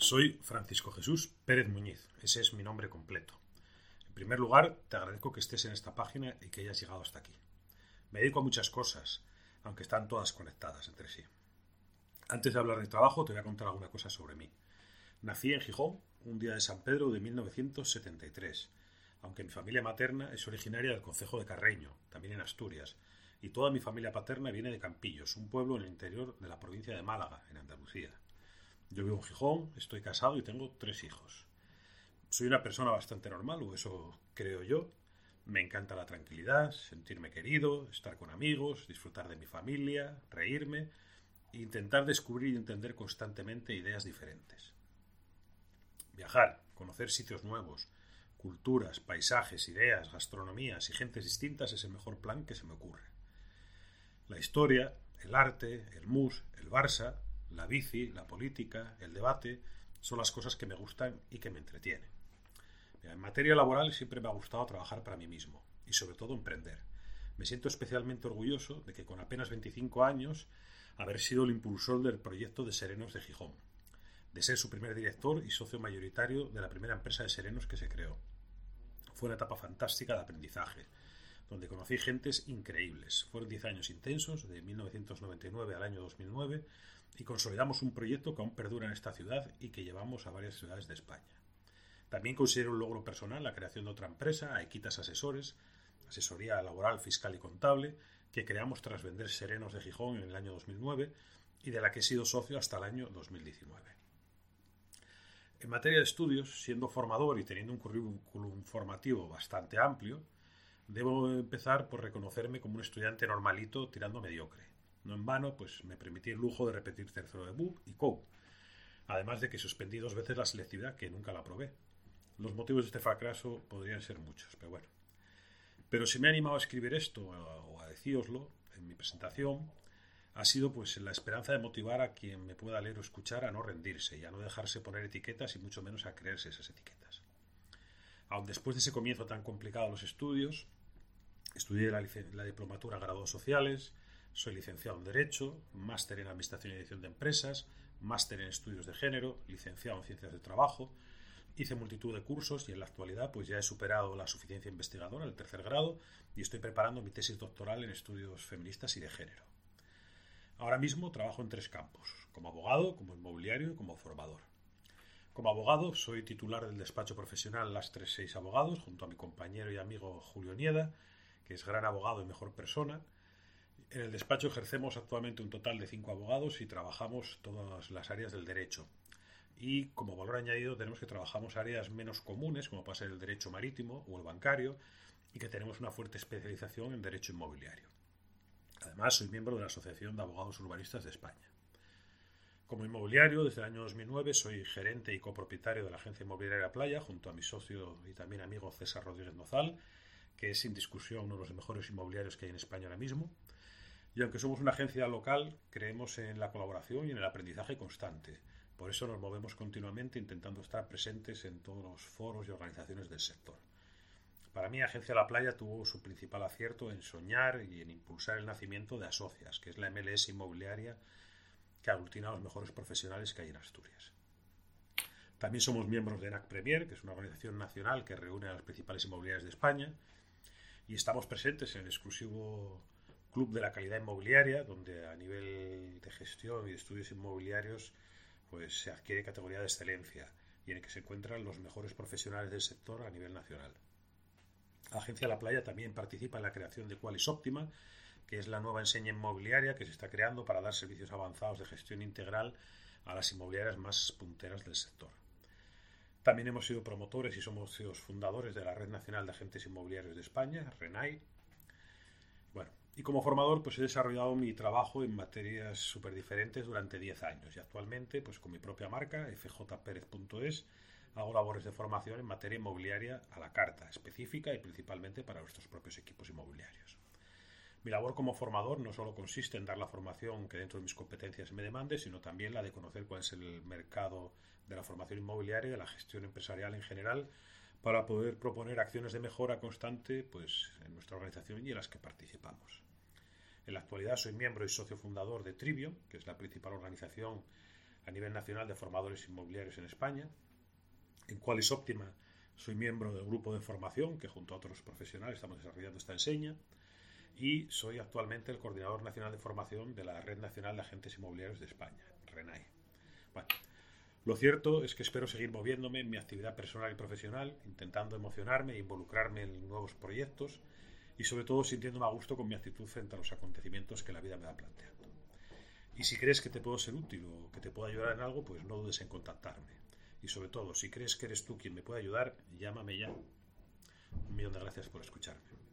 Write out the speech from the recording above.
Soy Francisco Jesús Pérez Muñiz, ese es mi nombre completo. En primer lugar, te agradezco que estés en esta página y que hayas llegado hasta aquí. Me dedico a muchas cosas, aunque están todas conectadas entre sí. Antes de hablar de trabajo, te voy a contar alguna cosa sobre mí. Nací en Gijón, un día de San Pedro de 1973, aunque mi familia materna es originaria del concejo de Carreño, también en Asturias, y toda mi familia paterna viene de Campillos, un pueblo en el interior de la provincia de Málaga, en Andalucía. Yo vivo en Gijón, estoy casado y tengo 3 hijos. Soy una persona bastante normal, o eso creo yo. Me encanta la tranquilidad, sentirme querido, estar con amigos, disfrutar de mi familia, reírme e intentar descubrir y entender constantemente ideas diferentes. Viajar, conocer sitios nuevos, culturas, paisajes, ideas, gastronomías y gentes distintas es el mejor plan que se me ocurre. La historia, el arte, el mus, el Barça, la bici, la política, el debate, son las cosas que me gustan y que me entretienen. En materia laboral siempre me ha gustado trabajar para mí mismo y sobre todo emprender. Me siento especialmente orgulloso de que con apenas 25 años haber sido el impulsor del proyecto de Serenos de Gijón, de ser su primer director y socio mayoritario de la primera empresa de serenos que se creó. Fue una etapa fantástica de aprendizaje, donde conocí gentes increíbles. Fueron 10 años intensos, de 1999 al año 2009, y consolidamos un proyecto que aún perdura en esta ciudad y que llevamos a varias ciudades de España. También considero un logro personal la creación de otra empresa, Aequitas Asesores, asesoría laboral, fiscal y contable, que creamos tras vender Serenos de Gijón en el año 2009 y de la que he sido socio hasta el año 2019. En materia de estudios, siendo formador y teniendo un currículum formativo bastante amplio, debo empezar por reconocerme como un estudiante normalito tirando mediocre. No en vano, pues me permití el lujo de repetir tercero de BUP y COU, además de que suspendí 2 veces la selectividad, que nunca la aprobé. Los motivos de este fracaso podrían ser muchos, pero bueno. Pero si me he animado a escribir esto o a decíroslo en mi presentación, ha sido pues la esperanza de motivar a quien me pueda leer o escuchar a no rendirse y a no dejarse poner etiquetas y mucho menos a creerse esas etiquetas. Aun después de ese comienzo tan complicado de los estudios, estudié la diplomatura en grados sociales, soy licenciado en Derecho, máster en Administración y Dirección de Empresas, máster en Estudios de Género, licenciado en Ciencias del Trabajo. Hice multitud de cursos y en la actualidad pues ya he superado la suficiencia investigadora, el 3er grado, y estoy preparando mi tesis doctoral en estudios feministas y de género. Ahora mismo trabajo en 3 campos, como abogado, como inmobiliario y como formador. Como abogado soy titular del despacho profesional Las 36 Abogados, junto a mi compañero y amigo Julio Nieda, que es gran abogado y mejor persona. En el despacho ejercemos actualmente un total de 5 abogados y trabajamos todas las áreas del derecho. Y como valor añadido tenemos que trabajamos áreas menos comunes, como puede ser el derecho marítimo o el bancario, y que tenemos una fuerte especialización en derecho inmobiliario. Además, soy miembro de la Asociación de Abogados Urbanistas de España. Como inmobiliario, desde el año 2009 soy gerente y copropietario de la agencia inmobiliaria Playa, junto a mi socio y también amigo César Rodríguez Nozal, que es sin discusión uno de los mejores inmobiliarios que hay en España ahora mismo. Y aunque somos una agencia local, creemos en la colaboración y en el aprendizaje constante. Por eso nos movemos continuamente intentando estar presentes en todos los foros y organizaciones del sector. Para mí, Agencia La Playa tuvo su principal acierto en soñar y en impulsar el nacimiento de Asocias, que es la MLS inmobiliaria que aglutina a los mejores profesionales que hay en Asturias. También somos miembros de ENAC Premier, que es una organización nacional que reúne a las principales inmobiliarias de España, y estamos presentes en el exclusivo Club de la Calidad Inmobiliaria, donde a nivel de gestión y de estudios inmobiliarios pues se adquiere categoría de excelencia y en el que se encuentran los mejores profesionales del sector a nivel nacional. La Agencia La Playa también participa en la creación de Qualis Optima, que es la nueva enseña inmobiliaria que se está creando para dar servicios avanzados de gestión integral a las inmobiliarias más punteras del sector. También hemos sido promotores y somos socios fundadores de la Red Nacional de Agentes Inmobiliarios de España, RENAI. Bueno, y como formador pues he desarrollado mi trabajo en materias súper diferentes durante 10 años y actualmente pues con mi propia marca, fjperez.es, hago labores de formación en materia inmobiliaria a la carta, específica y principalmente para nuestros propios equipos inmobiliarios. Mi labor como formador no solo consiste en dar la formación que dentro de mis competencias me demande, sino también la de conocer cuál es el mercado de la formación inmobiliaria y de la gestión empresarial en general para poder proponer acciones de mejora constante pues, en nuestra organización y en las que participamos. En la actualidad soy miembro y socio fundador de Trivium, que es la principal organización a nivel nacional de formadores inmobiliarios en España. En Qualis Optima soy miembro del grupo de formación que junto a otros profesionales estamos desarrollando esta enseña, y soy actualmente el coordinador nacional de formación de la Red Nacional de Agentes Inmobiliarios de España, RENAE. Bueno, lo cierto es que espero seguir moviéndome en mi actividad personal y profesional, intentando emocionarme e involucrarme en nuevos proyectos y sobre todo sintiéndome a gusto con mi actitud frente a los acontecimientos que la vida me va planteando. Y si crees que te puedo ser útil o que te puedo ayudar en algo, pues no dudes en contactarme. Y sobre todo, si crees que eres tú quien me puede ayudar, llámame ya. Un millón de gracias por escucharme.